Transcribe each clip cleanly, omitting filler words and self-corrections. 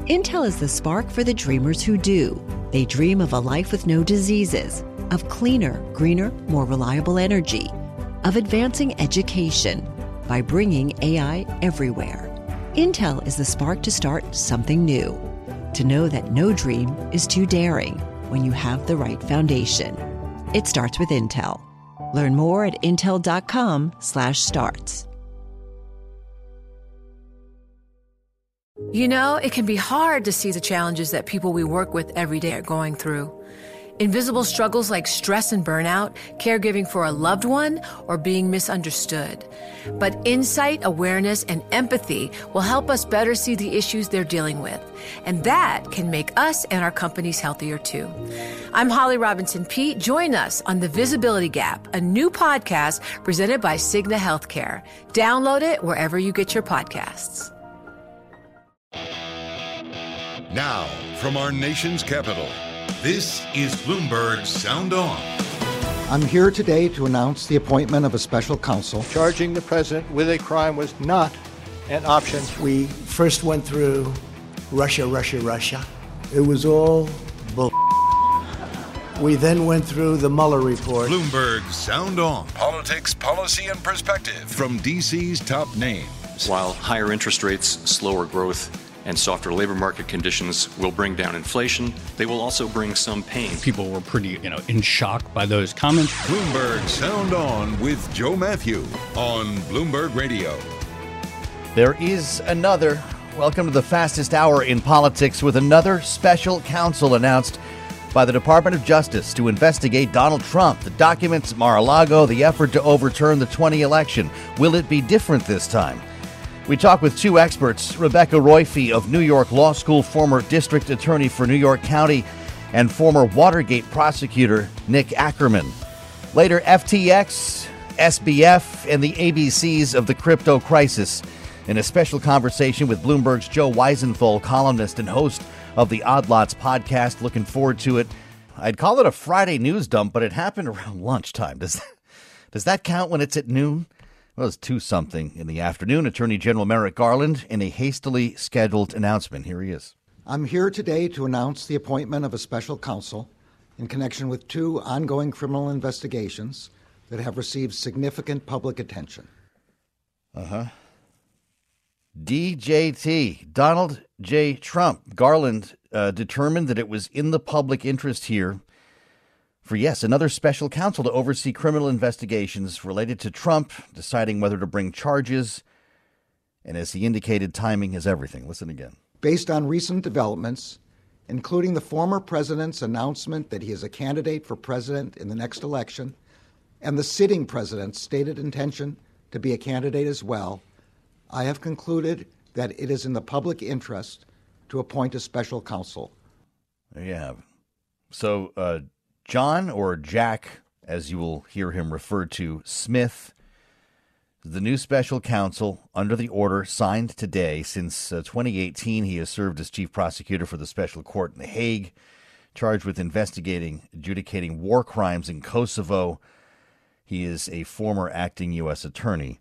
Intel is the spark for the dreamers who do. They dream of a life with no diseases, of cleaner, greener, more reliable energy, of advancing education by bringing AI everywhere. Intel is the spark to start something new, to know that no dream is too daring when you have the right foundation. It starts with Intel. Learn more at intel.com/starts. You know, it can be hard to see the challenges that people we work with every day are going through. Invisible struggles like stress and burnout, caregiving for a loved one, or being misunderstood. But insight, awareness, and empathy will help us better see the issues they're dealing with. And that can make us and our companies healthier too. I'm Holly Robinson Peete. Join us on The Visibility Gap, a new podcast presented by Cigna Healthcare. Download it wherever you get your podcasts. Now, from our nation's capital, this is Bloomberg Sound On. I'm here today to announce the appointment of a special counsel. Charging the president with a crime was not an option. We first went through Russia. It was all bull. We then went through the Mueller report. Bloomberg Sound On. Politics, policy, and perspective from D.C.'s top names. While higher interest rates, slower growth, and softer labor market conditions will bring down inflation, they will also bring some pain. People were pretty, in shock by those comments. Bloomberg Sound On with Joe Matthew on Bloomberg Radio. There is another. Welcome to the fastest hour in politics with another special counsel announced by the Department of Justice to investigate Donald Trump, the documents at Mar-a-Lago, the effort to overturn the 2020 election. Will it be different this time? We talk with two experts, Rebecca Roiphe of New York Law School, former district attorney for New York County, and former Watergate prosecutor Nick Ackerman. Later, FTX, SBF, and the ABCs of the crypto crisis in a special conversation with Bloomberg's Joe Weisenthal, columnist and host of the Odd Lots podcast. Looking forward to it. I'd call it a Friday news dump, but it happened around lunchtime. Does that count when it's at noon? Well, it's 2-something in the afternoon. Attorney General Merrick Garland in a hastily scheduled announcement. Here he is. I'm here today to announce the appointment of a special counsel in connection with two ongoing criminal investigations that have received significant public attention. DJT, Donald J. Trump. Garland determined that it was in the public interest here for, yes, another special counsel to oversee criminal investigations related to Trump, deciding whether to bring charges. And as he indicated, timing is everything. Listen again. Based on recent developments, including the former president's announcement that he is a candidate for president in the next election, and the sitting president's stated intention to be a candidate as well, I have concluded that it is in the public interest to appoint a special counsel. There you have. So, John, or Jack, as you will hear him referred to, Smith, the new special counsel under the order signed today. Since 2018, he has served as chief prosecutor for the special court in The Hague, charged with adjudicating war crimes in Kosovo. He is a former acting U.S. attorney.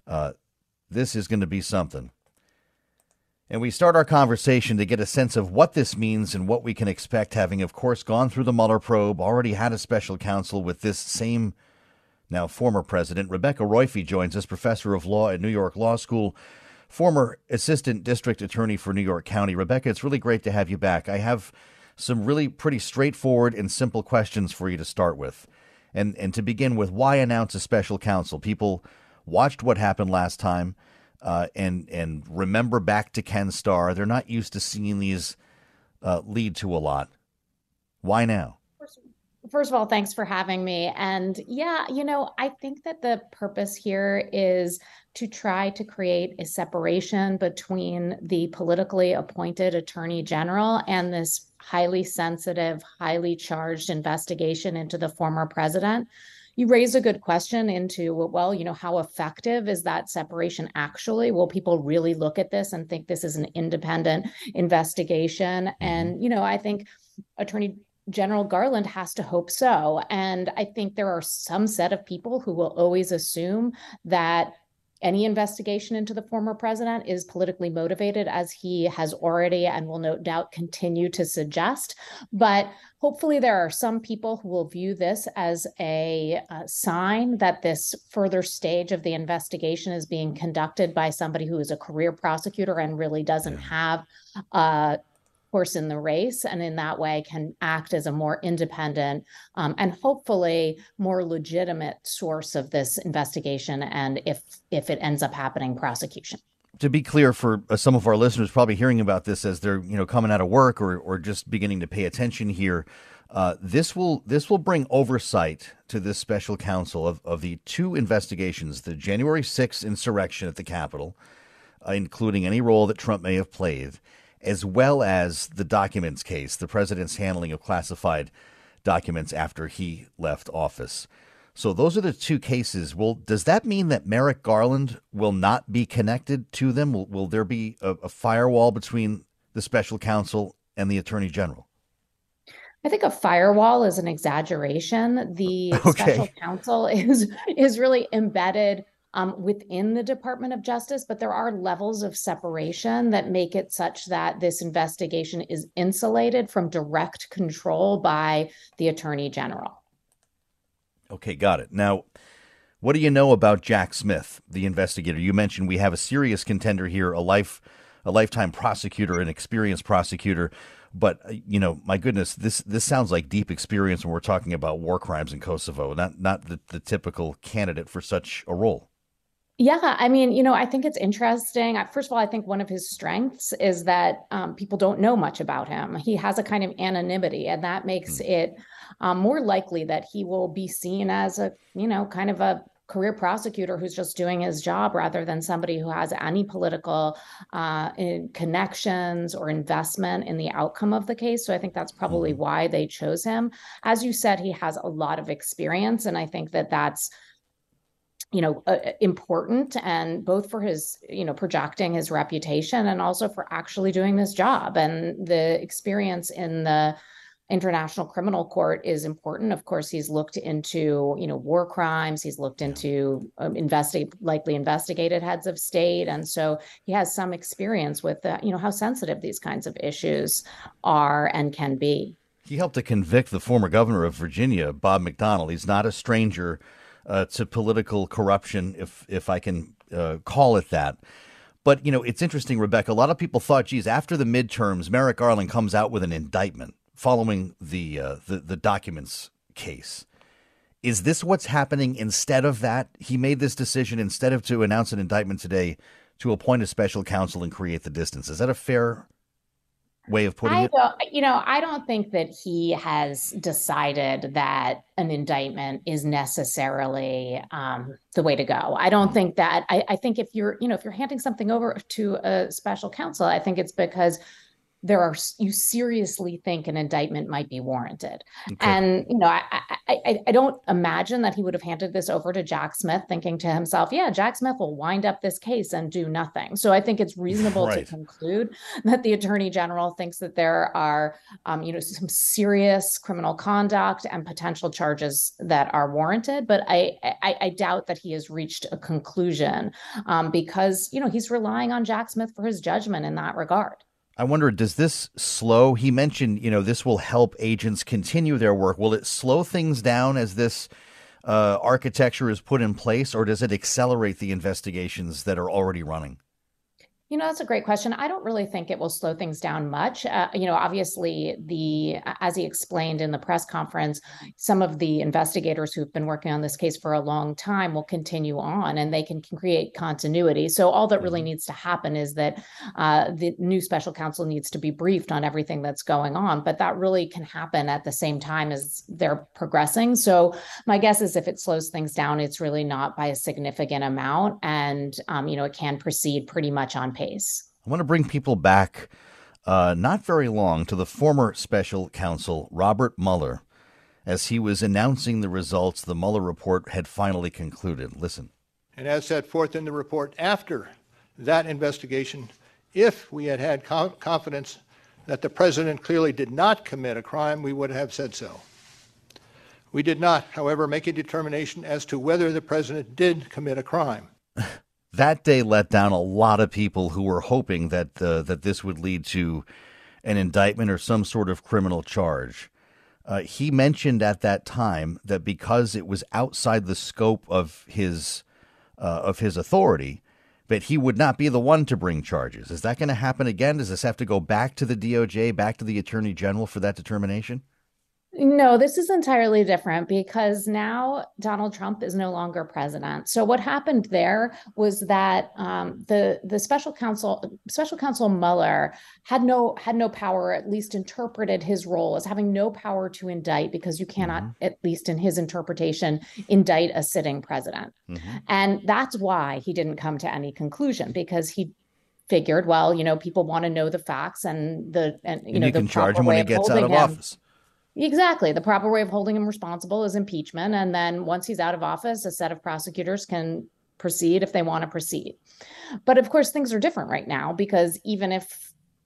This is going to be something. And we start our conversation to get a sense of what this means and what we can expect, having, of course, gone through the Mueller probe, already had a special counsel with this same, now former president. Rebecca Roiphe joins us, professor of law at New York Law School, former assistant district attorney for New York County. Rebecca, it's really great to have you back. I have some really pretty straightforward and simple questions for you to start with. And to begin with, why announce a special counsel? People watched what happened last time. And remember back to Ken Starr. They're not used to seeing these lead to a lot. Why now? First of all, thanks for having me. And yeah, I think that the purpose here is to try to create a separation between the politically appointed attorney general and this highly sensitive, highly charged investigation into the former president. You raise a good question into, well, how effective is that separation actually? Will people really look at this and think this is an independent investigation? And, I think Attorney General Garland has to hope so. And I think there are some set of people who will always assume that any investigation into the former president is politically motivated, as he has already and will no doubt continue to suggest. But hopefully there are some people who will view this as a sign that this further stage of the investigation is being conducted by somebody who is a career prosecutor and really doesn't have horse in the race, and in that way can act as a more independent and hopefully more legitimate source of this investigation, and if it ends up happening, prosecution. To be clear, for some of our listeners probably hearing about this as they're coming out of work or just beginning to pay attention here, this will bring oversight to this special counsel of the two investigations: the January 6th insurrection at the Capitol, including any role that Trump may have played, as well as the documents case, the president's handling of classified documents after he left office. So those are the two cases. Well, does that mean that Merrick Garland will not be connected to them? Will there be a firewall between the special counsel and the attorney general? I think a firewall is an exaggeration. The special counsel is really embedded within the Department of Justice, but there are levels of separation that make it such that this investigation is insulated from direct control by the Attorney General. Okay, got it. Now, what do you know about Jack Smith, the investigator? You mentioned we have a serious contender here, a lifetime prosecutor, an experienced prosecutor. But, my goodness, this sounds like deep experience when we're talking about war crimes in Kosovo, not the typical candidate for such a role. Yeah, I mean, I think it's interesting. First of all, I think one of his strengths is that people don't know much about him. He has a kind of anonymity, and that makes it more likely that he will be seen as a, kind of a career prosecutor who's just doing his job rather than somebody who has any political connections or investment in the outcome of the case. So I think that's probably why they chose him. As you said, he has a lot of experience, and I think that that's important, and both for his, projecting his reputation and also for actually doing this job. And the experience in the International Criminal Court is important. Of course, he's looked into, war crimes. He's looked into likely investigated heads of state. And so he has some experience with, how sensitive these kinds of issues are and can be. He helped to convict the former governor of Virginia, Bob McDonnell. He's not a stranger to political corruption, if I can call it that. But, it's interesting, Rebecca. A lot of people thought, geez, after the midterms, Merrick Garland comes out with an indictment following the documents case. Is this what's happening instead of that? He made this decision instead of to announce an indictment today to appoint a special counsel and create the distance. Is that a fair way of putting it? I don't think that he has decided that an indictment is necessarily the way to go. I don't think that. I think if you're handing something over to a special counsel, I think it's because you seriously think an indictment might be warranted. Okay. And, I don't imagine that he would have handed this over to Jack Smith thinking to himself, yeah, Jack Smith will wind up this case and do nothing. So I think it's reasonable to conclude that the Attorney General thinks that there are, some serious criminal conduct and potential charges that are warranted. But I doubt that he has reached a conclusion because, he's relying on Jack Smith for his judgment in that regard. I wonder, does this slow? He mentioned, this will help agents continue their work. Will it slow things down as this architecture is put in place, or does it accelerate the investigations that are already running? That's a great question. I don't really think it will slow things down much. Obviously, as he explained in the press conference, some of the investigators who've been working on this case for a long time will continue on, and they can create continuity. So all that really needs to happen is that the new special counsel needs to be briefed on everything that's going on. But that really can happen at the same time as they're progressing. So my guess is if it slows things down, it's really not by a significant amount. And, it can proceed pretty much on pace. I want to bring people back not very long to the former special counsel, Robert Mueller, as he was announcing the results. The Mueller report had finally concluded. Listen. And as set forth in the report, after that investigation, if we had confidence that the president clearly did not commit a crime, we would have said so. We did not, however, make a determination as to whether the president did commit a crime. that day let down a lot of people who were hoping that that this would lead to an indictment or some sort of criminal charge. He mentioned at that time that because it was outside the scope of his authority, that he would not be the one to bring charges. Is that going to happen again? Does this have to go back to the DOJ, back to the Attorney General for that determination? No, this is entirely different because now Donald Trump is no longer president. So what happened there was that the special counsel Mueller had no power, at least interpreted his role as having no power to indict, because you cannot, at least in his interpretation, indict a sitting president. And that's why he didn't come to any conclusion, because he figured, well, people want to know the facts and you can charge him when he gets out of office. Exactly. The proper way of holding him responsible is impeachment. And then once he's out of office, a set of prosecutors can proceed if they want to proceed. But of course, things are different right now, because even if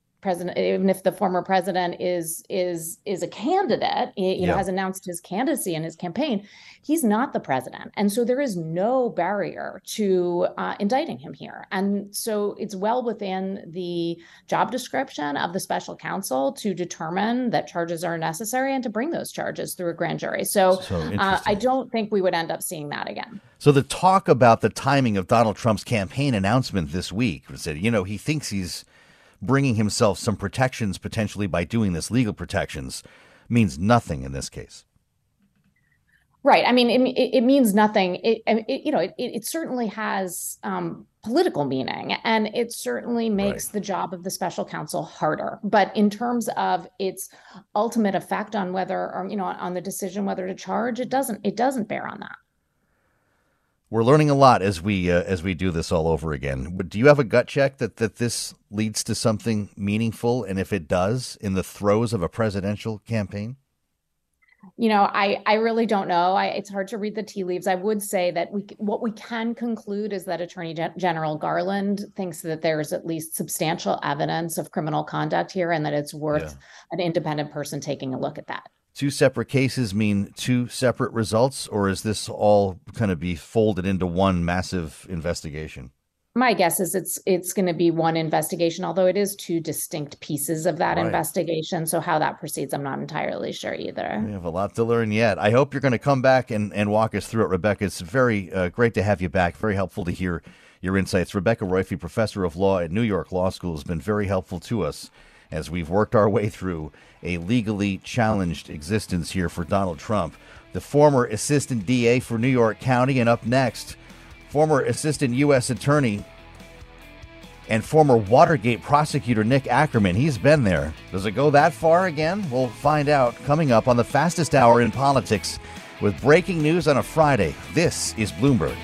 the former president is a candidate, has announced his candidacy in his campaign, he's not the president. And so there is no barrier to indicting him here. And so it's well within the job description of the special counsel to determine that charges are necessary and to bring those charges through a grand jury. So I don't think we would end up seeing that again. So the talk about the timing of Donald Trump's campaign announcement this week was that, he thinks he's bringing himself some protections potentially by doing this, legal protections, means nothing in this case. Right. I mean, it means nothing. It certainly has political meaning, and it certainly makes the job of the special counsel harder. But in terms of its ultimate effect on whether, or on the decision whether to charge, it doesn't bear on that. We're learning a lot as we do this all over again. But do you have a gut check that this leads to something meaningful? And if it does, in the throes of a presidential campaign? I really don't know. It's hard to read the tea leaves. I would say that what we can conclude is that Attorney General Garland thinks that there is at least substantial evidence of criminal conduct here, and that it's worth an independent person taking a look at that. Two separate cases mean two separate results, or is this all kind of be folded into one massive investigation? My guess is it's going to be one investigation, although it is two distinct pieces of that investigation. So how that proceeds, I'm not entirely sure either. We have a lot to learn yet. I hope you're going to come back and walk us through it, Rebecca. It's very great to have you back. Very helpful to hear your insights. Rebecca Roiphe, professor of law at New York Law School, has been very helpful to us as we've worked our way through a legally challenged existence here for Donald Trump, the former assistant DA for New York County. And up next, former assistant U.S. attorney and former Watergate prosecutor Nick Ackerman. He's been there. Does it go that far again? We'll find out coming up on the fastest hour in politics with breaking news on a Friday. This is Bloomberg.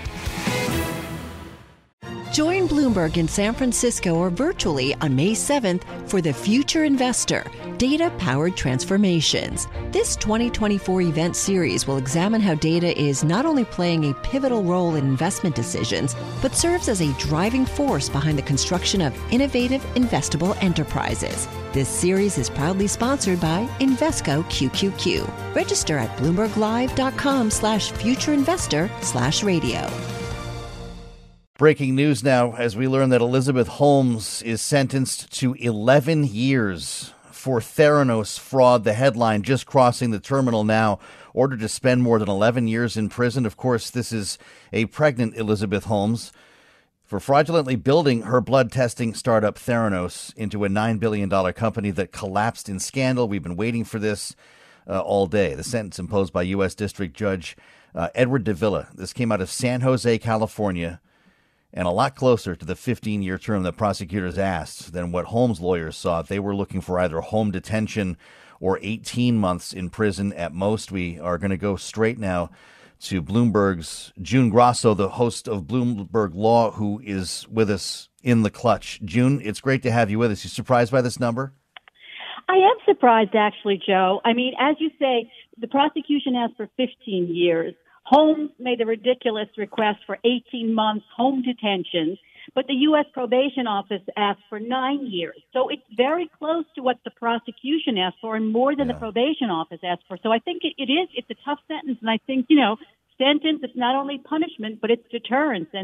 Join Bloomberg in San Francisco or virtually on May 7th for The Future Investor, Data-Powered Transformations. This 2024 event series will examine how data is not only playing a pivotal role in investment decisions, but serves as a driving force behind the construction of innovative, investable enterprises. This series is proudly sponsored by Invesco QQQ. Register at BloombergLive.com/futureinvestor/radio. Breaking news now as we learn that Elizabeth Holmes is sentenced to 11 years for Theranos fraud. The headline just crossing the terminal now, ordered to spend more than 11 years in prison. Of course, this is a pregnant Elizabeth Holmes for fraudulently building her blood testing startup Theranos into a $9 billion company that collapsed in scandal. We've been waiting for this all day. The sentence imposed by U.S. District Judge Edward Davila. This came out of San Jose, California, and a lot closer to the 15-year term that prosecutors asked than what Holmes' lawyers sought. They were looking for either home detention or 18 months in prison at most. We are going to go straight now to Bloomberg's June Grosso, the host of Bloomberg Law, who is with us in the clutch. June, it's great to have you with us. You surprised by this number? I am surprised, actually, Joe. I mean, as you say, the prosecution asked for 15 years. Holmes made the ridiculous request for 18 months home detention, but the U.S. Probation Office asked for 9 years. So it's very close to what the prosecution asked for and more than the Probation Office asked for. So I think it's a tough sentence. And I think, sentence, it's not only punishment, but it's deterrence. And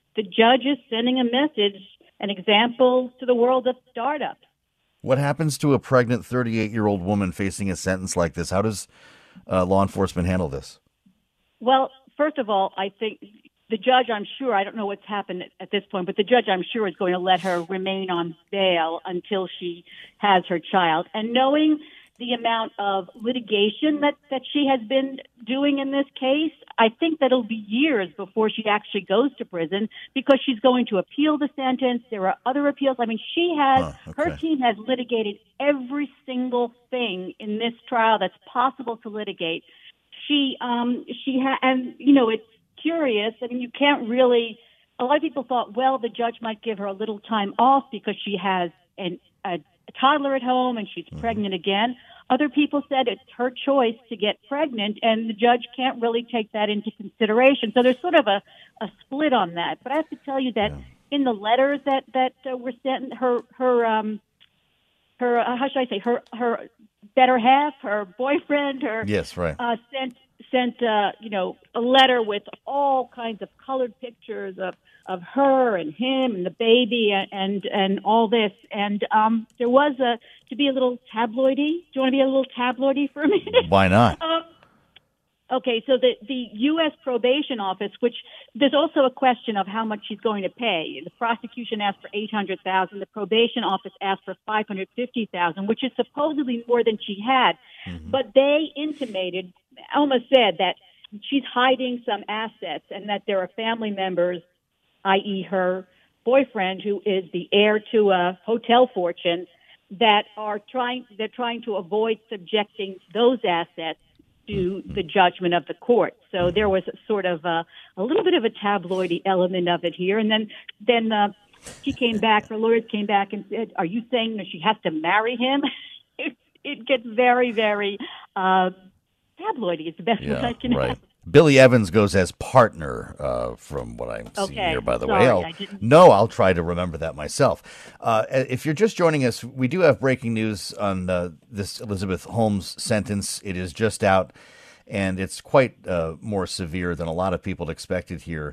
the judge is sending a message, an example to the world of startups. What happens to a pregnant 38-year-old woman facing a sentence like this? How does law enforcement handle this? Well, first of all, I think the judge, I'm sure, I don't know what's happened at this point, but the judge, I'm sure, is going to let her remain on bail until she has her child. And knowing the amount of litigation that she has been doing in this case, I think that it'll be years before she actually goes to prison because she's going to appeal the sentence. There are other appeals. I mean, she has, her team has litigated every single thing in this trial that's possible to litigate. And you know, it's curious. I mean, you can't really, a lot of people thought, well, the judge might give her a little time off because she has a toddler at home and she's pregnant again. Other people said it's her choice to get pregnant, and the judge can't really take that into consideration. So there's sort of a split on that. But I have to tell you that in the letters that were sent, her how should I say, her better half, her boyfriend, sent you know, a letter with all kinds of colored pictures of her and him and the baby and all this. And there was to be a little tabloidy. Do you want to be a little tabloidy for a minute? Why not? Okay, so the U.S. Probation Office, which there's also a question of how much she's going to pay. The prosecution asked for $800,000. The probation office asked for $550,000, which is supposedly more than she had. Mm-hmm. But they intimated, almost said that she's hiding some assets and that there are family members, i.e. her boyfriend, who is the heir to a hotel fortune, that they're trying to avoid subjecting those assets to the judgment of the court. So there was sort of a little bit of a tabloidy element of it here. And then she came back, her lawyers came back and said, are you saying that she has to marry him? It gets very, very tabloidy. It's the best way I can have. Billy Evans goes as partner, from what I'm seeing here, by the way. I'll try to remember that myself. If you're just joining us, we do have breaking news on this Elizabeth Holmes sentence. It is just out, and it's quite more severe than a lot of people expected here.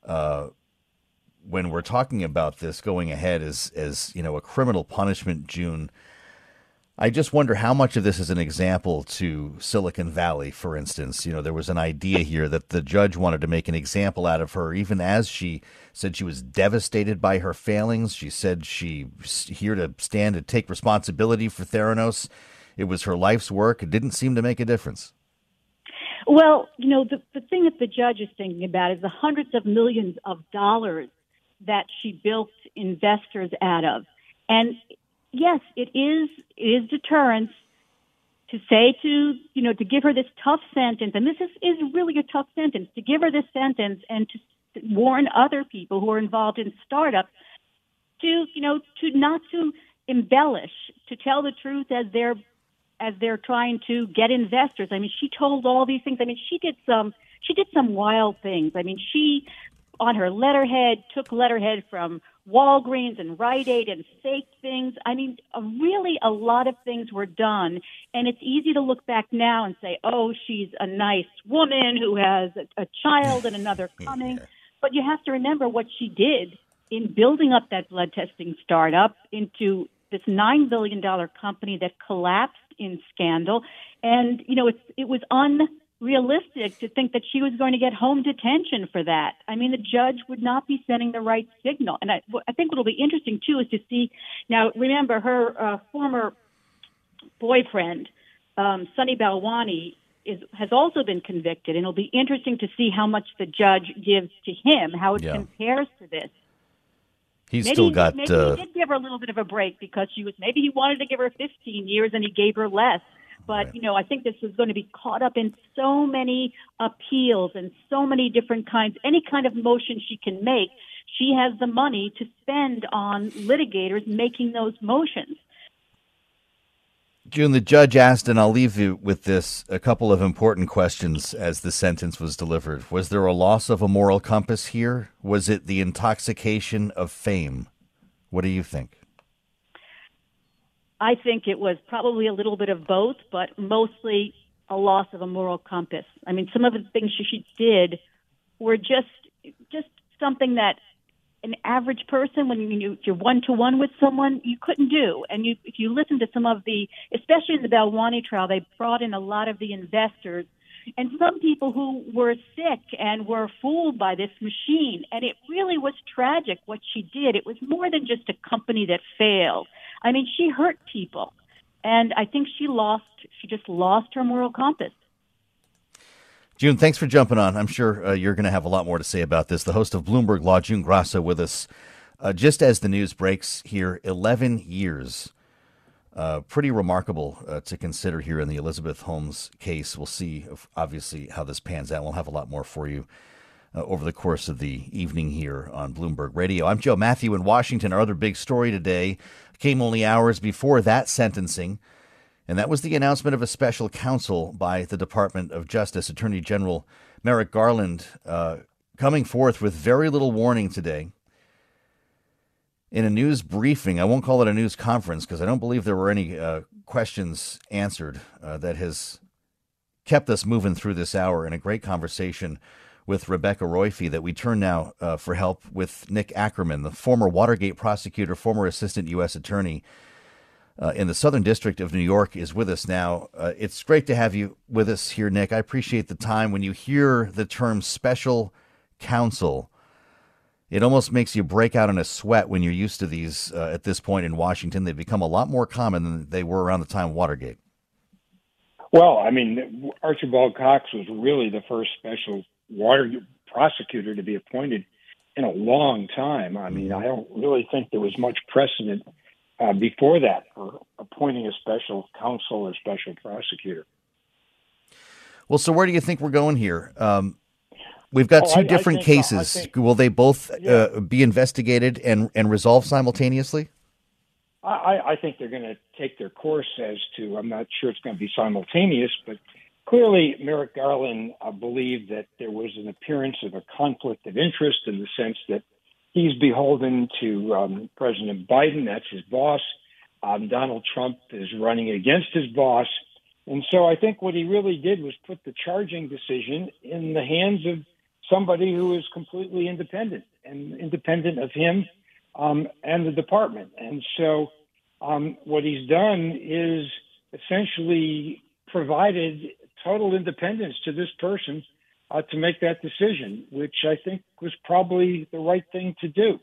When we're talking about this going ahead as you know, a criminal punishment, June, I just wonder how much of this is an example to Silicon Valley, for instance. You know, there was an idea here that the judge wanted to make an example out of her, even as she said she was devastated by her failings. She said she's here to stand and take responsibility for Theranos. It was her life's work. It didn't seem to make a difference. Well, you know, the thing that the judge is thinking about is the hundreds of millions of dollars that she built investors out of. And yes, it is deterrence to say to give her this tough sentence, and this is really a tough sentence, to give her this sentence and to warn other people who are involved in startups to not to embellish, to tell the truth as they're trying to get investors. I mean, she told all these things. I mean, she did some wild things. I mean, she on her letterhead took letterhead from Walgreens and Rite Aid and fake things. I mean, really a lot of things were done. And it's easy to look back now and say, oh, she's a nice woman who has a child and another coming. Yeah. But you have to remember what she did in building up that blood testing startup into this $9 billion company that collapsed in scandal. And, you know, it was unrealistic to think that she was going to get home detention for that. I mean, the judge would not be sending the right signal. And I think what will be interesting, too, is to see, now, remember, her former boyfriend, Sunny Balwani, has also been convicted, and it'll be interesting to see how much the judge gives to him, how it compares to this. Maybe he did give her a little bit of a break because maybe he wanted to give her 15 years and he gave her less. But, you know, I think this is going to be caught up in so many appeals and so many different kinds, any kind of motion she can make. She has the money to spend on litigators making those motions. June, the judge asked, and I'll leave you with this, a couple of important questions as the sentence was delivered. Was there a loss of a moral compass here? Was it the intoxication of fame? What do you think? I think it was probably a little bit of both, but mostly a loss of a moral compass. I mean, some of the things she did were just something that an average person, when you're one-to-one with someone, you couldn't do. And if you listen to some of especially in the Balwani trial, they brought in a lot of the investors and some people who were sick and were fooled by this machine. And it really was tragic what she did. It was more than just a company that failed. I mean, she hurt people. And I think she just lost her moral compass. June, thanks for jumping on. I'm sure you're going to have a lot more to say about this. The host of Bloomberg Law, June Grasso, with us just as the news breaks here. 11 years. Pretty remarkable to consider here in the Elizabeth Holmes case. We'll see, obviously, how this pans out. We'll have a lot more for you over the course of the evening here on Bloomberg Radio. I'm Joe Matthew in Washington. Our other big story today came only hours before that sentencing, and that was the announcement of a special counsel by the Department of Justice. Attorney General Merrick Garland coming forth with very little warning today in a news briefing. I won't call it a news conference because I don't believe there were any questions answered. That has kept us moving through this hour in a great conversation with Rebecca Roiphe that we turn now for help with Nick Ackerman, the former Watergate prosecutor, former assistant U.S. attorney in the Southern District of New York, is with us now. It's great to have you with us here, Nick. I appreciate the time. When you hear the term special counsel, it almost makes you break out in a sweat when you're used to these at this point in Washington. They've become a lot more common than they were around the time of Watergate. Well, I mean, Archibald Cox was really the first special Watergate prosecutor to be appointed in a long time. I mean, I don't really think there was much precedent before that for appointing a special counsel or special prosecutor. Well, so where do you think we're going here? We've got two different cases. Will they both be investigated and resolved simultaneously? I think they're going to take their course as to, I'm not sure it's going to be simultaneous, but clearly Merrick Garland believed that there was an appearance of a conflict of interest in the sense that he's beholden to President Biden. That's his boss. Donald Trump is running against his boss. And so I think what he really did was put the charging decision in the hands of somebody who is completely independent of him and the department. And so what he's done is essentially provided total independence to this person to make that decision, which I think was probably the right thing to do.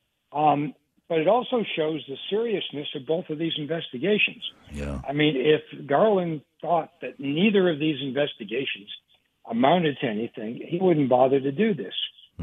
But it also shows the seriousness of both of these investigations. Yeah. I mean, if Garland thought that neither of these investigations amounted to anything, he wouldn't bother to do this.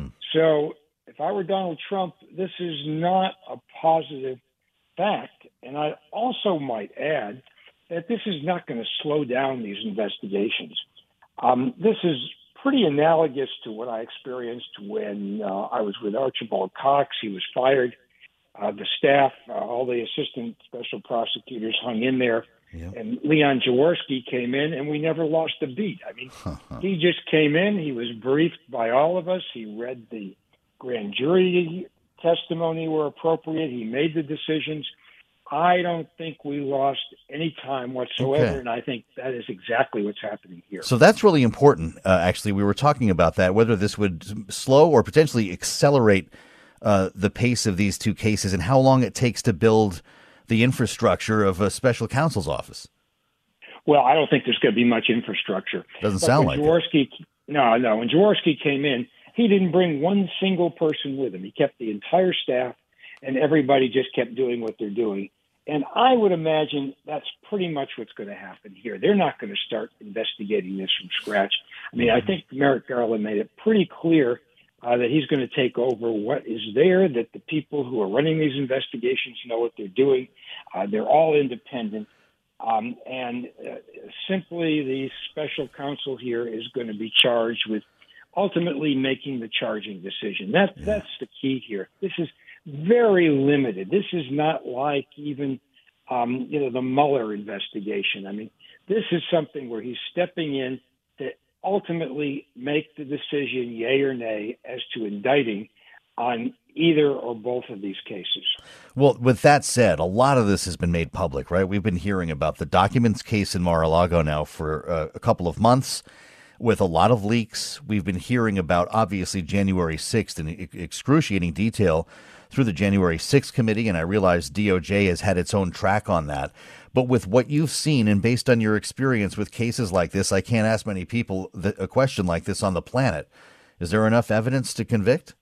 So if I were Donald Trump, this is not a positive fact. And I also might add that this is not going to slow down these investigations. This is pretty analogous to what I experienced when I was with Archibald Cox. He was fired. The staff, all the assistant special prosecutors hung in there. Yep. And Leon Jaworski came in, and we never lost a beat. I mean, he just came in. He was briefed by all of us. He read the grand jury testimony where appropriate. He made the decisions. I don't think we lost any time whatsoever, and I think that is exactly what's happening here. So that's really important, actually. We were talking about that, whether this would slow or potentially accelerate the pace of these two cases and how long it takes to build the infrastructure of a special counsel's office. Well, I don't think there's going to be much infrastructure. Doesn't sound like it. No. When Jaworski came in, he didn't bring one single person with him. He kept the entire staff, and everybody just kept doing what they're doing. And I would imagine that's pretty much what's going to happen here. They're not going to start investigating this from scratch. I mean, I think Merrick Garland made it pretty clear that he's going to take over what is there, that the people who are running these investigations know what they're doing. They're all independent. And simply the special counsel here is going to be charged with ultimately making the charging decision. That's the key here. This is very limited. This is not like even, the Mueller investigation. I mean, this is something where he's stepping in to ultimately make the decision, yay or nay, as to indicting on either or both of these cases. Well, with that said, a lot of this has been made public, right? We've been hearing about the documents case in Mar-a-Lago now for a couple of months. with a lot of leaks. We've been hearing about, obviously, January 6th in excruciating detail through the January 6th committee, and I realize DOJ has had its own track on that. But with what you've seen and based on your experience with cases like this, I can't ask many people a question like this on the planet. Is there enough evidence to convict?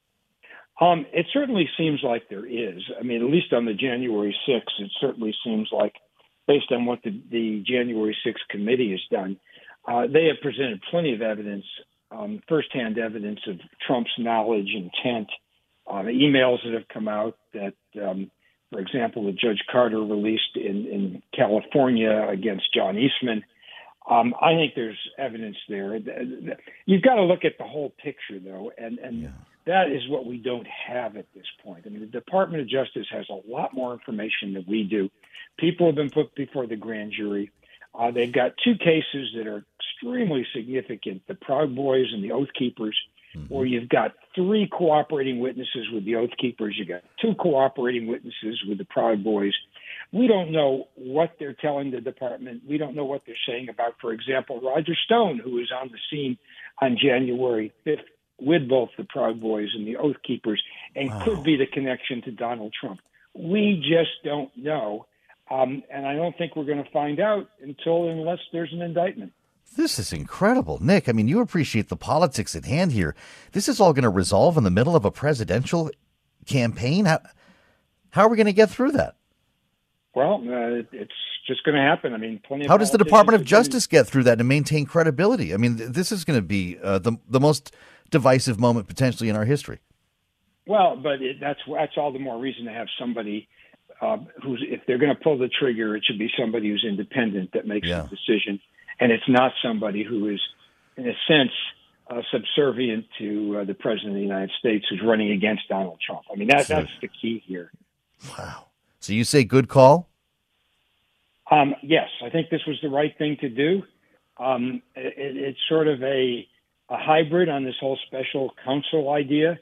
It certainly seems like there is. I mean, at least on the January 6th, it certainly seems like, based on what the January 6th committee has done, they have presented plenty of evidence, firsthand evidence of Trump's knowledge, intent, emails that have come out that, for example, that Judge Carter released in California against John Eastman. I think there's evidence there. You've got to look at the whole picture, though, and that is what we don't have at this point. I mean, the Department of Justice has a lot more information than we do. People have been put before the grand jury. They've got two cases that are extremely significant, the Proud Boys and the Oath Keepers, where you've got 3 cooperating witnesses with the Oath Keepers. You've got 2 cooperating witnesses with the Proud Boys. We don't know what they're telling the department. We don't know what they're saying about, for example, Roger Stone, who was on the scene on January 5th with both the Proud Boys and the Oath Keepers, and could be the connection to Donald Trump. We just don't know. And I don't think we're going to find out unless there's an indictment. This is incredible. Nick, I mean, you appreciate the politics at hand here. This is all going to resolve in the middle of a presidential campaign? How are we going to get through that? Well, it's just going to happen. I mean, plenty of How does the Department of Justice get through that and maintain credibility? I mean, this is going to be the most divisive moment potentially in our history. Well, but that's all the more reason to have somebody who's, if they're going to pull the trigger, it should be somebody who's independent that makes the decision, and it's not somebody who is, in a sense, subservient to the President of the United States who's running against Donald Trump. I mean, that's the key here. Wow. So you say good call? Yes, I think this was the right thing to do. It's sort of a hybrid on this whole special counsel idea,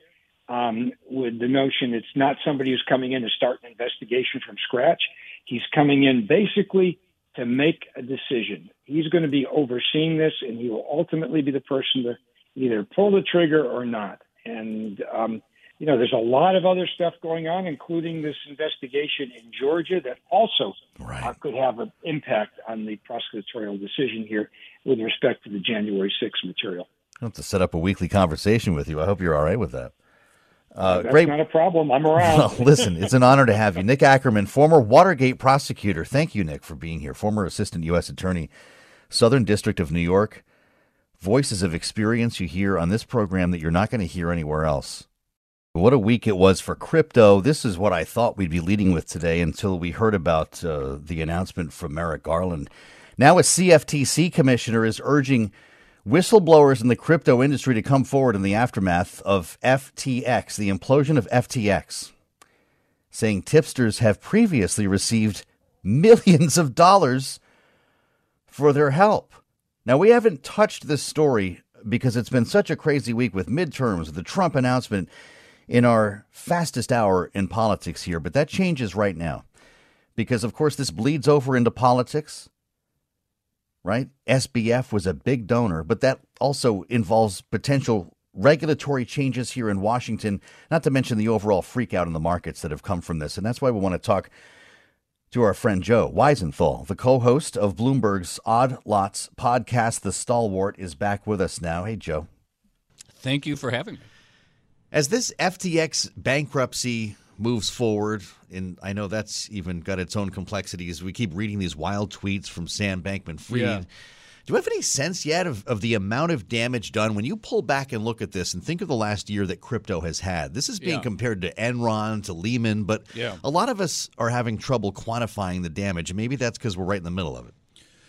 with the notion it's not somebody who's coming in to start an investigation from scratch. He's coming in basically to make a decision. He's going to be overseeing this, and he will ultimately be the person to either pull the trigger or not. And, there's a lot of other stuff going on, including this investigation in Georgia that also could have an impact on the prosecutorial decision here with respect to the January 6th material. I'll have to set up a weekly conversation with you. I hope you're all right with that. That's not a problem. I'm around. Well, listen, it's an honor to have you. Nick Ackerman, former Watergate prosecutor. Thank you, Nick, for being here. Former Assistant U.S. Attorney, Southern District of New York. Voices of experience you hear on this program that you're not going to hear anywhere else. What a week it was for crypto. This is what I thought we'd be leading with today until we heard about the announcement from Merrick Garland. Now a CFTC commissioner is urging whistleblowers in the crypto industry to come forward in the aftermath of FTX, the implosion of FTX, saying tipsters have previously received millions of dollars for their help. Now, we haven't touched this story because it's been such a crazy week with midterms, the Trump announcement in our fastest hour in politics here, but that changes right now because, of course, this bleeds over into politics. Right? SBF was a big donor, but that also involves potential regulatory changes here in Washington, not to mention the overall freak out in the markets that have come from this. And that's why we want to talk to our friend Joe Weisenthal, the co-host of Bloomberg's Odd Lots podcast. The Stalwart is back with us now. Hey, Joe. Thank you for having me. As this FTX bankruptcy moves forward, and I know that's even got its own complexities. We keep reading these wild tweets from Sam Bankman-Fried. Yeah. Do you have any sense yet of the amount of damage done when you pull back and look at this and think of the last year that crypto has had? This is being compared to Enron, to Lehman, but a lot of us are having trouble quantifying the damage, and maybe that's because we're right in the middle of it.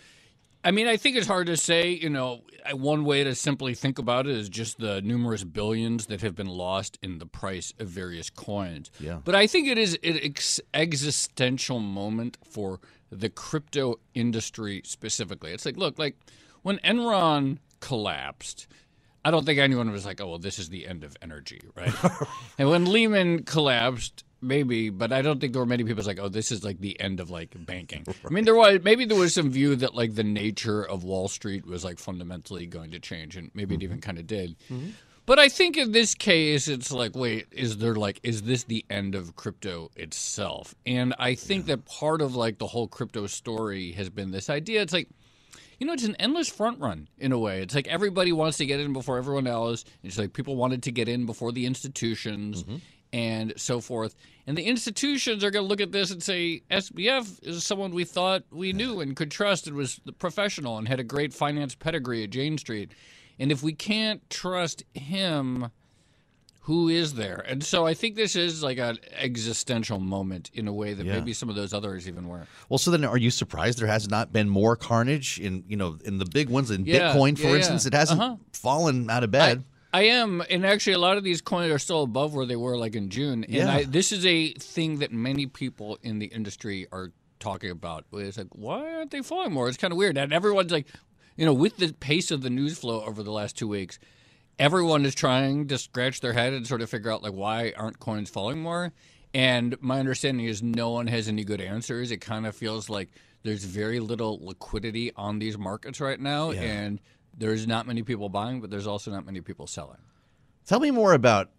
I mean, I think it's hard to say, one way to simply think about it is just the numerous billions that have been lost in the price of various coins. Yeah. But I think it is an existential moment for the crypto industry specifically. It's like, look, when Enron collapsed, I don't think anyone was like, oh, well, this is the end of energy, right? And when Lehman collapsed, maybe, but I don't think there were many people like, oh, this is like the end of like banking. I mean, there was some view that like the nature of Wall Street was like fundamentally going to change, and maybe it even kind of did. Mm-hmm. But I think in this case, it's like, wait, is this the end of crypto itself? And I think that part of like the whole crypto story has been this idea. It's like, it's an endless front run in a way. It's like everybody wants to get in before everyone else. It's like people wanted to get in before the institutions and so forth. And the institutions are going to look at this and say, SBF is someone we thought we knew and could trust and was professional and had a great finance pedigree at Jane Street. And if we can't trust him, who is there? And so I think this is like an existential moment in a way that maybe some of those others even weren't. Well, so then are you surprised there has not been more carnage in the big ones in Bitcoin, for instance? It hasn't fallen out of bed. I am. And actually, a lot of these coins are still above where they were like in June. And this is a thing that many people in the industry are talking about. It's like, why aren't they falling more? It's kind of weird. And everyone's like, with the pace of the news flow over the last 2 weeks, everyone is trying to scratch their head and sort of figure out, like, why aren't coins falling more? And my understanding is no one has any good answers. It kind of feels like there's very little liquidity on these markets right now, and there's not many people buying, but there's also not many people selling. Tell me more about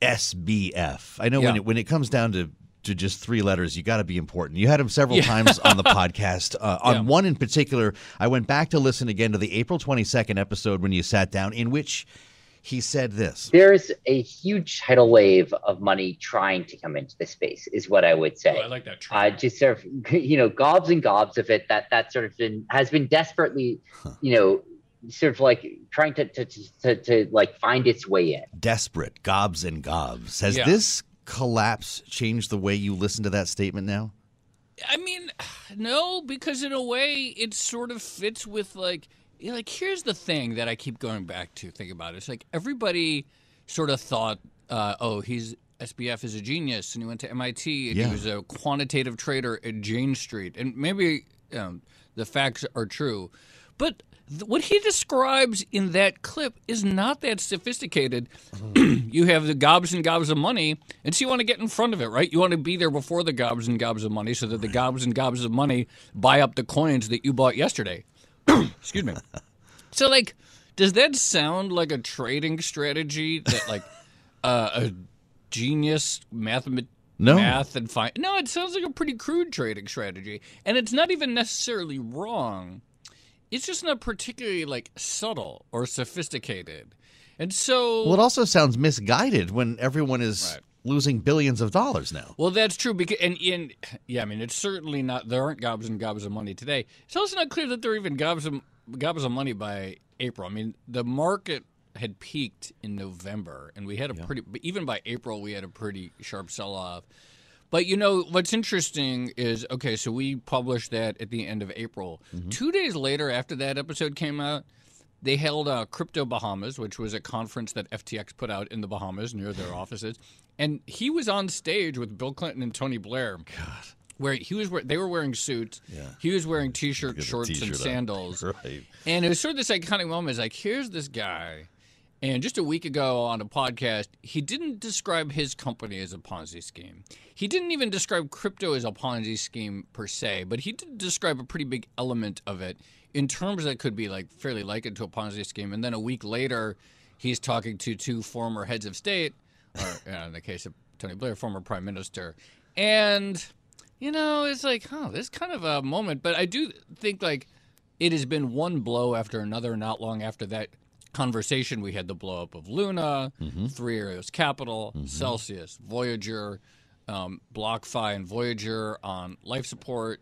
SBF. I know when it comes down to just 3 letters, you got to be important. You had him several times on the podcast. On one in particular, I went back to listen again to the April 22nd episode when you sat down, in which he said this. There's a huge tidal wave of money trying to come into the space, is what I would say. Oh, I like that. Just sort of, gobs and gobs of it that sort of has been desperately, sort of like trying to like find its way in. Desperate, gobs and gobs. Has this collapse changed the way you listen to that statement now? I mean, no, because in a way it sort of fits with like here's the thing that I keep going back to think about. It's like everybody sort of thought, SBF is a genius and he went to MIT and he was a quantitative trader at Jane Street. And maybe the facts are true. But what he describes in that clip is not that sophisticated. You have the gobs and gobs of money, and so you want to get in front of it, right? You want to be there before the gobs and gobs of money so that the gobs and gobs of money buy up the coins that you bought yesterday. Excuse me. So, like, does that sound like a trading strategy that, like, a genius math and fine? No, it sounds like a pretty crude trading strategy, and it's not even necessarily wrong. It's just not particularly like subtle or sophisticated. And so it also sounds misguided when everyone is losing billions of dollars now. Well, that's true because I mean, it's certainly not. There aren't gobs and gobs of money today. It's also not clear that there are even gobs of money by April. I mean, the market had peaked in November, and we had even by April we had a pretty sharp sell-off. But, what's interesting is, so we published that at the end of April. 2 days later, after that episode came out, they held Crypto Bahamas, which was a conference that FTX put out in the Bahamas near their offices. And he was on stage with Bill Clinton and Tony Blair. God. Where they were wearing suits. Yeah. He was wearing T-shirt, shorts, and sandals. Right. And it was sort of this iconic moment. It's like, here's this guy. And just a week ago on a podcast, he didn't describe his company as a Ponzi scheme. He didn't even describe crypto as a Ponzi scheme per se, but he did describe a pretty big element of it in terms that could be like fairly likened to a Ponzi scheme. And then a week later, he's talking to 2 former heads of state, or in the case of Tony Blair, former prime minister. And, it's like, this kind of a moment. But I do think like it has been one blow after another. Not long after that conversation, we had the blow up of Luna, Three Arrows Capital, Celsius, Voyager, BlockFi and Voyager on life support.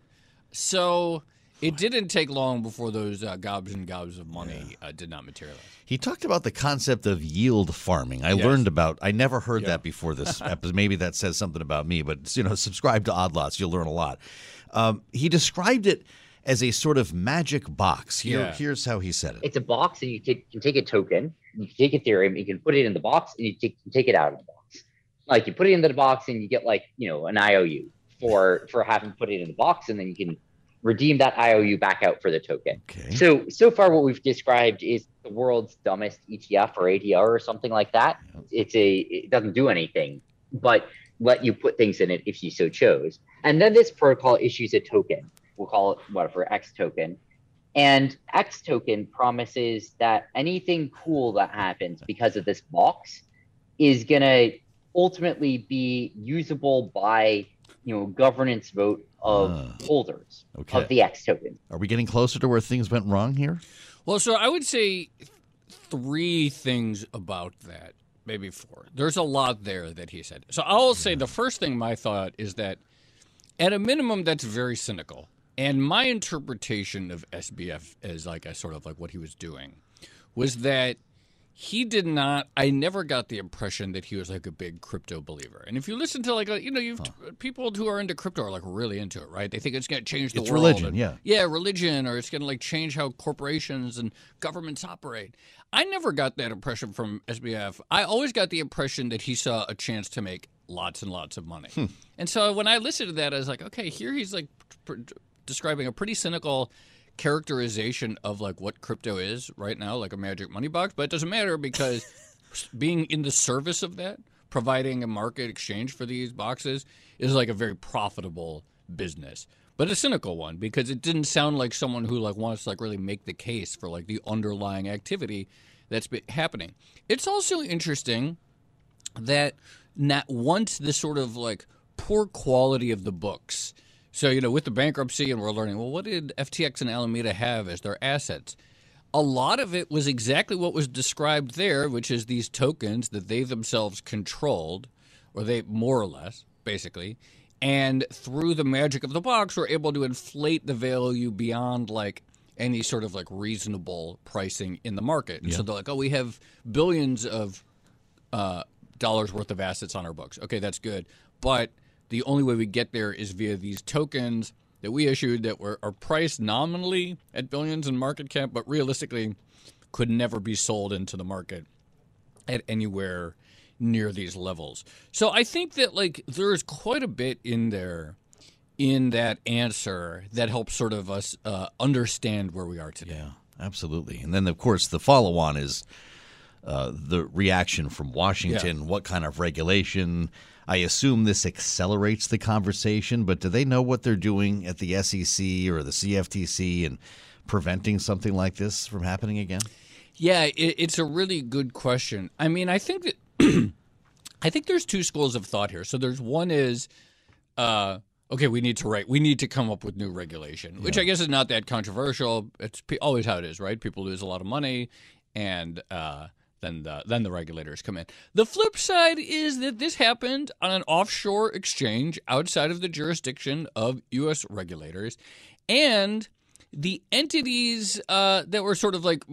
So it didn't take long before those gobs and gobs of money did not materialize. He talked about the concept of yield farming. I never heard that before this episode. Maybe that says something about me, but subscribe to Odd Lots. You'll learn a lot. He described it as a sort of magic box. Here's how he said it. It's a box, and you can take a token, you can take Ethereum, you can put it in the box, and you can take it out of the box. Like you put it in the box, and you get like an IOU for having put it in the box, and then you can redeem that IOU back out for the token. Okay. So far, what we've described is the world's dumbest ETF or ADR or something like that. It doesn't do anything, but let you put things in it if you so chose. And then this protocol issues a token. We'll call it whatever, X token. And X token promises that anything cool that happens because of this box is going to ultimately be usable by, governance vote of holders of the X token. Are we getting closer to where things went wrong here? Well, so I would say 3 things about that, maybe 4. There's a lot there that he said. So I'll say the first thing my thought is that at a minimum, that's very cynical. And my interpretation of SBF as like a sort of like what he was doing was that he did not. I never got the impression that he was like a big crypto believer. And if you listen to people who are into crypto are like really into it, right? They think it's going to change the world. It's religion, yeah, religion, or it's going to like change how corporations and governments operate. I never got that impression from SBF. I always got the impression that he saw a chance to make lots and lots of money. And so when I listened to that, I was like, okay, here he's like describing a pretty cynical characterization of like what crypto is right now, like a magic money box, but it doesn't matter because being in the service of that, providing a market exchange for these boxes is like a very profitable business, but a cynical one because it didn't sound like someone who like wants to like really make the case for like the underlying activity that's been happening. It's also interesting that not once the sort of like poor quality of the books. So, with the bankruptcy and we're learning, well, what did FTX and Alameda have as their assets? A lot of it was exactly what was described there, which is these tokens that they themselves controlled, or they more or less, basically, and through the magic of the box were able to inflate the value beyond like any sort of like reasonable pricing in the market. And so they're like, oh, we have billions of dollars worth of assets on our books. Okay, that's good. But the only way we get there is via these tokens that we issued that are priced nominally at billions in market cap, but realistically could never be sold into the market at anywhere near these levels. So I think that like there's quite a bit in there in that answer that helps sort of us understand where we are today. Yeah, absolutely. And then, of course, the follow-on is the reaction from Washington. Yeah. What kind of regulation? I assume this accelerates the conversation, but do they know what they're doing at the SEC or the CFTC and preventing something like this from happening again? Yeah, it's a really good question. I mean, I think that I think there's 2 schools of thought here. So there's one is, okay, we need to come up with new regulation, which I guess is not that controversial. It's always how it is, right? People lose a lot of money, and then the regulators come in. The flip side is that this happened on an offshore exchange outside of the jurisdiction of U.S. regulators, and the entities that were sort of like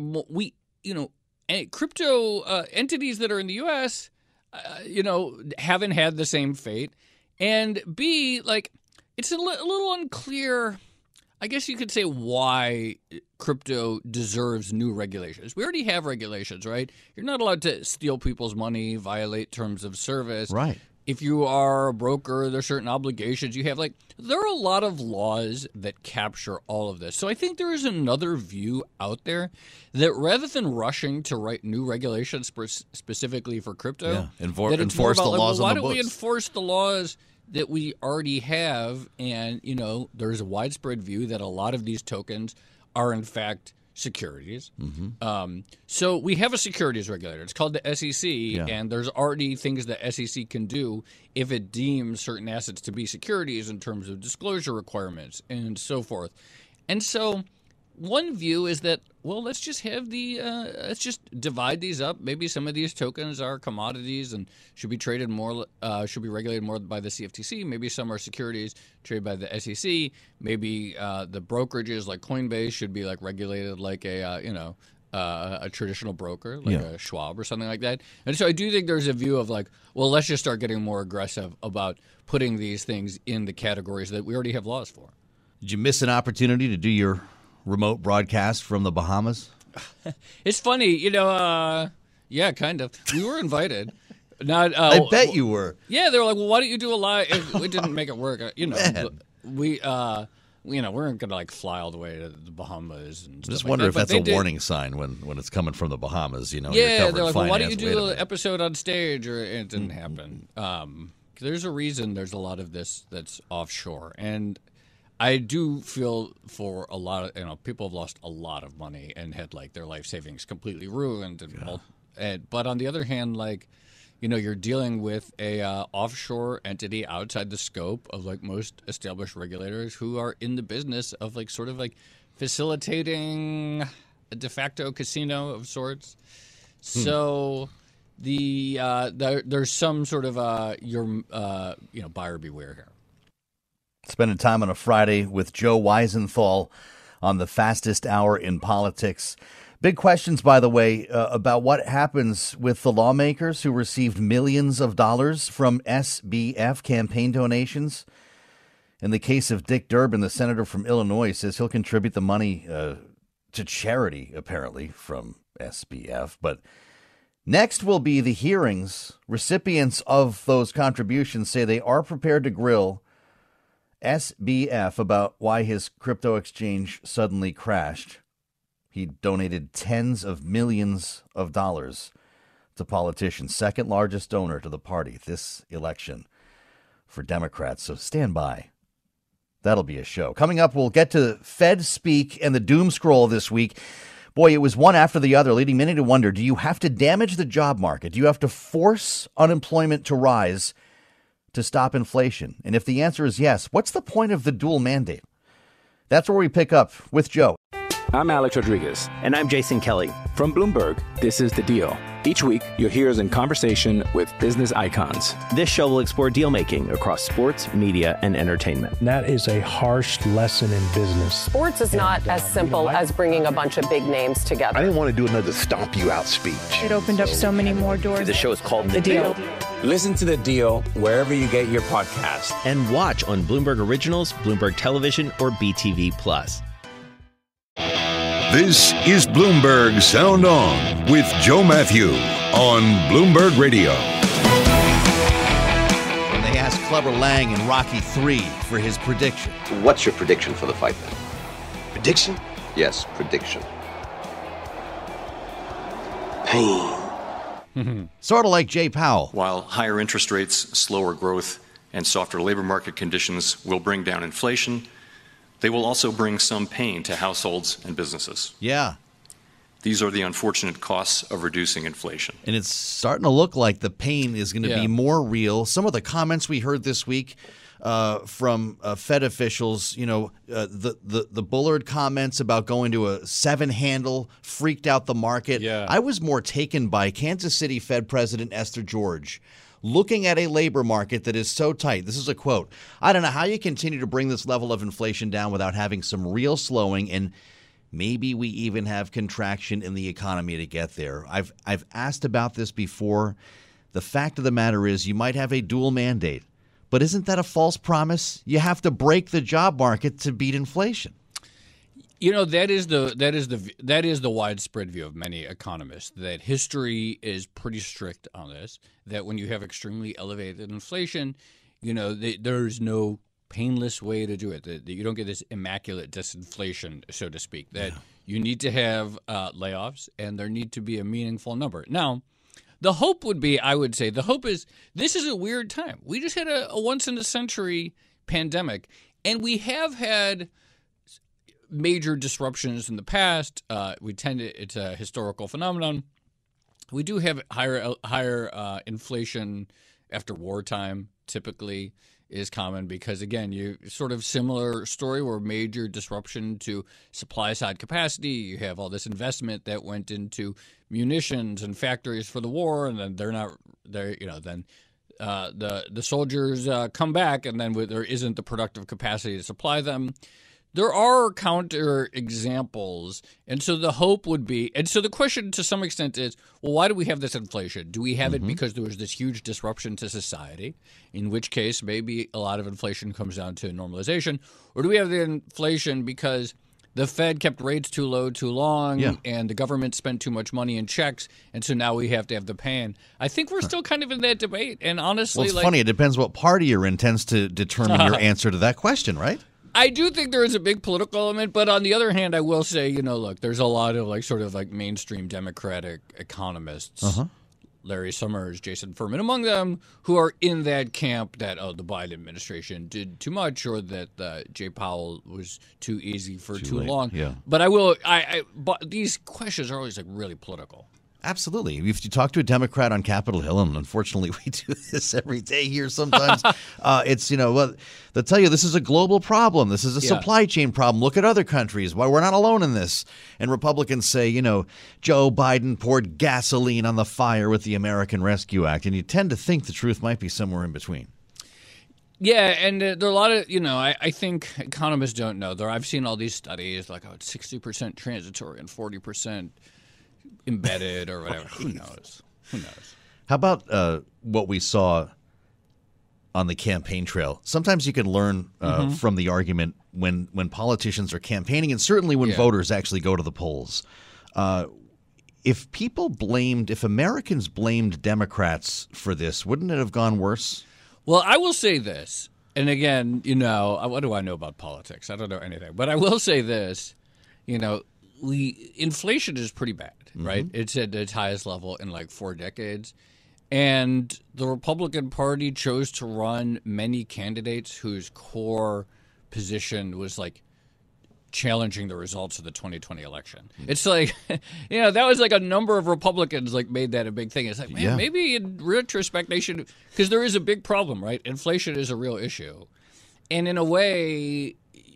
crypto entities that are in the U.S. Haven't had the same fate, and B, like it's a little unclear. I guess you could say why crypto deserves new regulations. We already have regulations, right? You're not allowed to steal people's money, violate terms of service. Right. If you are a broker, there's certain obligations you have. Like, there are a lot of laws that capture all of this. So I think there is another view out there that rather than rushing to write new regulations specifically for crypto, enforce the laws on the books. Why don't we enforce the laws that we already have? And, there's a widespread view that a lot of these tokens are, in fact, securities. Mm-hmm. So we have a securities regulator. It's called the SEC, and there's already things that SEC can do if it deems certain assets to be securities in terms of disclosure requirements and so forth. And so one view is that, well, let's just have let's just divide these up. Maybe some of these tokens are commodities and should be traded more, should be regulated more by the CFTC. Maybe some are securities traded by the SEC. Maybe the brokerages like Coinbase should be like regulated like a traditional broker, like a Schwab or something like that. And so I do think there's a view of like, well, let's just start getting more aggressive about putting these things in the categories that we already have laws for. Did you miss an opportunity to do your remote broadcast from the Bahamas? It's funny, yeah, kind of. We were invited. I bet you were. Yeah, they were like, well, why don't you do a live? We didn't make it work. We weren't going to like fly all the way to the Bahamas. And I just wonder if that's a warning sign when it's coming from the Bahamas. Yeah, they're like, well, why don't you do an episode on stage? Or it didn't happen. like there's a reason there's a lot of this that's offshore, and I do feel for a lot of people have lost a lot of money and had like their life savings completely ruined, but on the other hand, like you're dealing with a offshore entity outside the scope of like most established regulators who are in the business of like sort of like facilitating a de facto casino of sorts. So there's some sort of buyer beware here. Spending time on a Friday with Joe Weisenthal on the fastest hour in politics. Big questions, by the way, about what happens with the lawmakers who received millions of dollars from SBF campaign donations. In the case of Dick Durbin, the senator from Illinois says he'll contribute the money to charity, apparently, from SBF. But next will be the hearings. Recipients of those contributions say they are prepared to grill SBF about why his crypto exchange suddenly crashed. He donated tens of millions of dollars to politicians, second largest donor to the party this election for Democrats. So stand by. That'll be a show. Coming up, we'll get to Fed speak and the doom scroll this week. Boy, it was one after the other, leading many to wonder, do you have to damage the job market? Do you have to force unemployment to rise to stop inflation? And if the answer is yes, what's the point of the dual mandate? That's where we pick up with Joe. I'm Alex Rodriguez. And I'm Jason Kelly. From Bloomberg, this is The Deal. Each week, you'll hear us in conversation with business icons. This show will explore deal-making across sports, media, and entertainment. That is a harsh lesson in business. Sports is not as simple as bringing a bunch of big names together. I didn't want to do another stomp you out speech. It opened up so many more doors. The show is called The Deal. Listen to The Deal wherever you get your podcast. And watch on Bloomberg Originals, Bloomberg Television, or BTV+. This is Bloomberg Sound On with Joe Matthew on Bloomberg Radio. When they asked Clubber Lang in Rocky III for his prediction. What's your prediction for the fight then? Prediction? Yes, prediction. Pain. Sort of like Jay Powell. While higher interest rates, slower growth, and softer labor market conditions will bring down inflation, they will also bring some pain to households and businesses. Yeah. These are the unfortunate costs of reducing inflation. And it's starting to look like the pain is going to be more real. Some of the comments we heard this week from Fed officials, the Bullard comments about going to a 7-handle freaked out the market. Yeah. I was more taken by Kansas City Fed President Esther George. Looking at a labor market that is so tight, this is a quote, I don't know how you continue to bring this level of inflation down without having some real slowing, and maybe we even have contraction in the economy to get there. I've asked about this before. The fact of the matter is you might have a dual mandate, but isn't that a false promise? You have to break the job market to beat inflation. That is the widespread view of many economists, that history is pretty strict on this, that when you have extremely elevated inflation, there's no painless way to do it, that you don't get this immaculate disinflation, so to speak, that you need to have layoffs and there need to be a meaningful number. Now, the hope would be, I would say, the hope is this is a weird time. We just had a once-in-a-century pandemic, and we have had major disruptions in the past. It's a historical phenomenon. We do have higher inflation after wartime. Typically, is common because again, you sort of similar story where major disruption to supply side capacity. You have all this investment that went into munitions and factories for the war, and then they're not there. Then the soldiers come back, and then there isn't the productive capacity to supply them. There are counter examples, and so the hope would be, and so the question to some extent is, well, why do we have this inflation? Do we have it because there was this huge disruption to society, in which case maybe a lot of inflation comes down to normalization, or do we have the inflation because the Fed kept rates too low too long, and the government spent too much money in checks, and so now we have to have the pain? I think we're still kind of in that debate, and honestly, well, it's funny. It depends what party you're in tends to determine your answer to that question, right? I do think there is a big political element, but on the other hand, I will say, look, there's a lot of sort of mainstream Democratic economists Larry Summers, Jason Furman, among them, who are in that camp that, the Biden administration did too much, or that Jay Powell was too easy for too long. Yeah. But but these questions are always like really political. Absolutely. If you talk to a Democrat on Capitol Hill, and unfortunately we do this every day here sometimes, it's, they'll tell you this is a global problem. This is a supply chain problem. Look at other countries. Why we're not alone in this. And Republicans say, Joe Biden poured gasoline on the fire with the American Rescue Act. And you tend to think the truth might be somewhere in between. Yeah, and there are a lot of, I think economists don't know. I've seen all these studies like, it's 60% transitory and 40% embedded or whatever. Who knows? How about what we saw on the campaign trail? Sometimes you can learn from the argument when politicians are campaigning, and certainly when voters actually go to the polls. If Americans blamed Democrats for this, wouldn't it have gone worse? Well, I will say this, and again, what do I know about politics? I don't know anything. But I will say this, inflation is pretty bad, right? It's at its highest level in like 4 decades. And the Republican Party chose to run many candidates whose core position was like challenging the results of the 2020 election. It's like, that was like a number of Republicans like made that a big thing. It's like, man, maybe in retrospect they should, because there is a big problem, right? Inflation is a real issue. And in a way,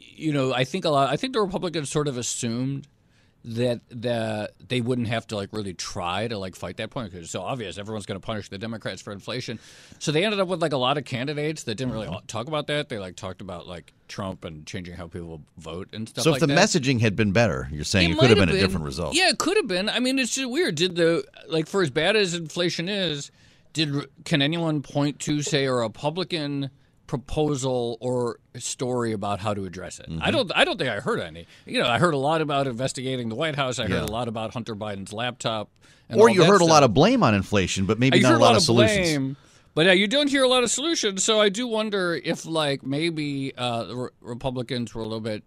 I think the Republicans sort of assumed that they wouldn't have to like really try to like fight that point because it's so obvious everyone's going to punish the Democrats for inflation. So they ended up with like a lot of candidates that didn't really talk about that. They like talked about like Trump and changing how people vote and stuff. So like if the that. messaging had been better, you're saying it could have been a different result. Yeah, it could have been. I mean, it's just weird. For as bad as inflation is, can anyone point to say a Republican proposal or story about how to address it? I don't think I heard any. I heard a lot about investigating the White House. I heard a lot about Hunter Biden's laptop. Or you heard a lot of blame on inflation, but maybe not a lot of solutions. Blame, but you don't hear a lot of solutions. So I do wonder if like maybe the Republicans were a little bit,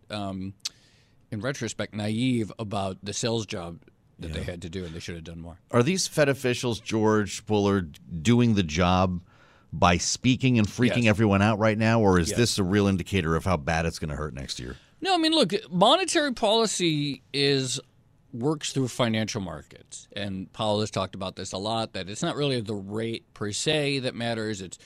in retrospect, naive about the sales job that they had to do, and they should have done more. Are these Fed officials, George Bullard, doing the job by speaking and freaking everyone out right now, or is this a real indicator of how bad it's going to hurt next year? No, I mean, look, monetary policy works through financial markets, and Powell has talked about this a lot, that it's not really the rate per se that matters. It's,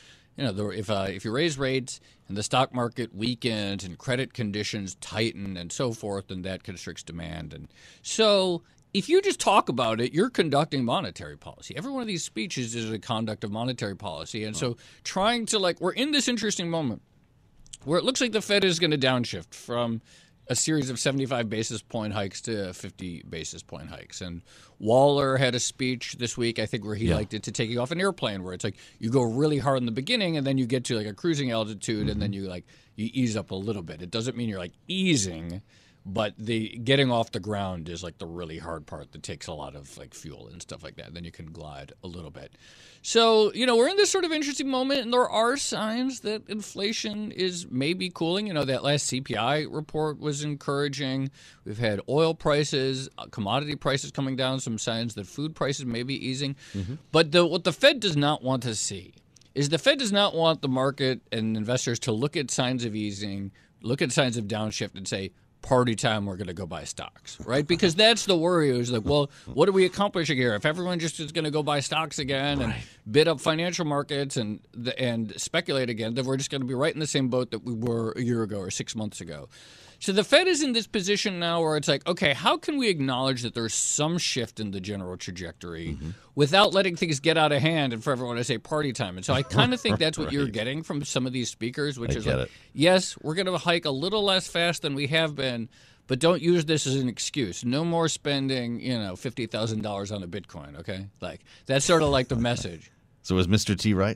if you raise rates and the stock market weakens and credit conditions tighten and so forth, then that constricts demand. And so if you just talk about it, you're conducting monetary policy. Every one of these speeches is a conduct of monetary policy. And so trying to we're in this interesting moment where it looks like the Fed is going to downshift from a series of 75 basis point hikes to 50 basis point hikes. And Waller had a speech this week, I think, where he liked it to taking off an airplane, where it's like you go really hard in the beginning and then you get to like a cruising altitude and then you ease up a little bit. It doesn't mean you're like easing, but the getting off the ground is like the really hard part that takes a lot of like fuel and stuff like that. And then you can glide a little bit. So, we're in this sort of interesting moment, and there are signs that inflation is maybe cooling. That last CPI report was encouraging. We've had oil prices, commodity prices coming down, some signs that food prices may be easing. But what the Fed does not want to see is the Fed does not want the market and investors to look at signs of easing, look at signs of downshift and say, party time, we're going to go buy stocks, right? Because that's the worry. It was like, well, what are we accomplishing here? If everyone just is going to go buy stocks again and bid up financial markets and speculate again, then we're just going to be right in the same boat that we were a year ago or 6 months ago. So the Fed is in this position now where it's like, okay, how can we acknowledge that there's some shift in the general trajectory without letting things get out of hand and for everyone to say party time? And so I kind of think that's what you're getting from some of these speakers, which is like, yes, we're going to hike a little less fast than we have been, but don't use this as an excuse. No more spending, $50,000 on a Bitcoin, okay? Like, that's sort of like the message. So is Mr. T right?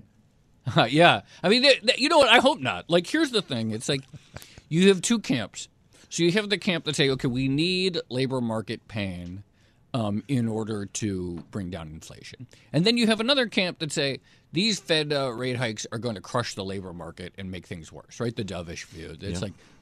Yeah. I mean, you know what? I hope not. Like, here's the thing. It's like you have two camps. So you have the camp that say, okay, we need labor market pain in order to bring down inflation. And then you have another camp that say these Fed rate hikes are going to crush the labor market and make things worse, right? The dovish view. It's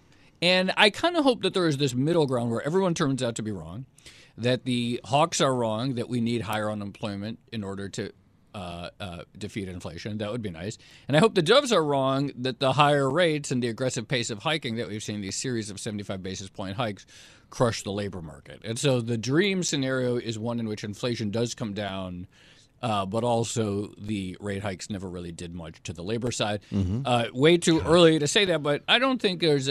and I kind of hope that there is this middle ground where everyone turns out to be wrong, that the hawks are wrong, that we need higher unemployment in order to defeat inflation. That would be nice. And I hope the doves are wrong that the higher rates and the aggressive pace of hiking that we've seen, these series of 75 basis point hikes, crush the labor market. And so the dream scenario is one in which inflation does come down, but also the rate hikes never really did much to the labor side. Way too early to say that, but I think it's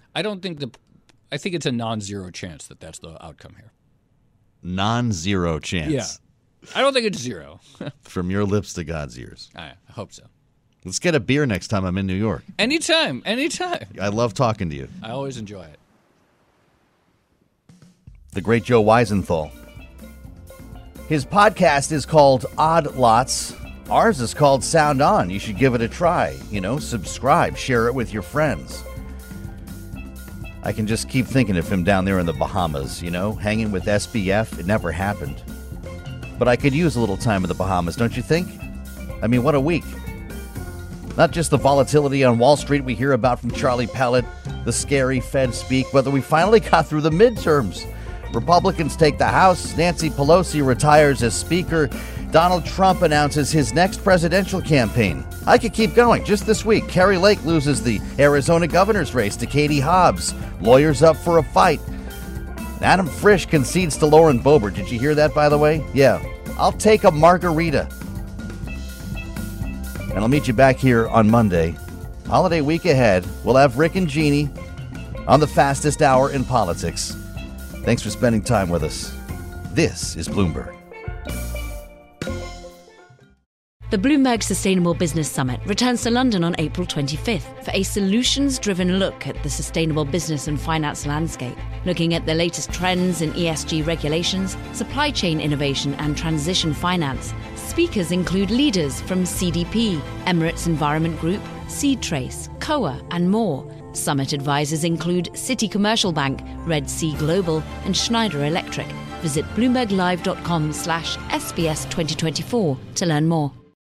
a non-zero chance that that's the outcome here. Non-zero chance. Yeah. I don't think it's zero. From your lips to God's ears. I hope so. Let's get a beer next time I'm in New York. Anytime. I love talking to you. I always enjoy it. The great Joe Weisenthal. His podcast is called Odd Lots. Ours is called Sound On. You should give it a try. Subscribe, share it with your friends. I can just keep thinking of him down there in the Bahamas, hanging with SBF. It never happened. But I could use a little time in the Bahamas, don't you think? I mean, what a week. Not just the volatility on Wall Street we hear about from Charlie Pellet, the scary Fed speak, whether we finally got through the midterms. Republicans take the House, Nancy Pelosi retires as Speaker, Donald Trump announces his next presidential campaign. I could keep going. Just this week, Kari Lake loses the Arizona governor's race to Katie Hobbs. Lawyers up for a fight. Adam Frisch concedes to Lauren Boebert. Did you hear that, by the way? Yeah. I'll take a margarita. And I'll meet you back here on Monday. Holiday week ahead. We'll have Rick and Jeannie on the fastest hour in politics. Thanks for spending time with us. This is Bloomberg. The Bloomberg Sustainable Business Summit returns to London on April 25th for a solutions-driven look at the sustainable business and finance landscape, looking at the latest trends in ESG regulations, supply chain innovation and transition finance. Speakers include leaders from CDP, Emirates Environment Group, SeedTrace, COA and more. Summit advisors include Citi Commercial Bank, Red Sea Global and Schneider Electric. Visit bloomberglive.com/SBS2024 to learn more.